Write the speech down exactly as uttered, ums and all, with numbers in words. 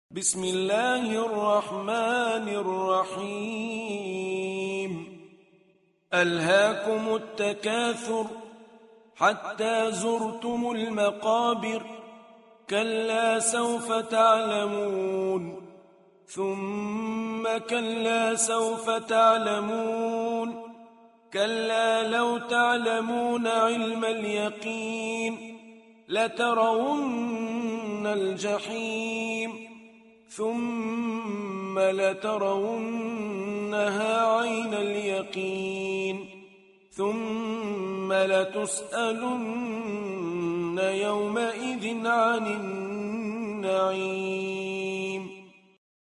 بسم الله الرحمن الرحيم ألهاكم التكاثر حتى زرتم المقابر كلا سوف تعلمون ثم كلا سوف تعلمون كلا لو تعلمون علم اليقين لترون الجحيم ثم لترونها عين اليقين ثم لتسألن يومئذ عن النعيم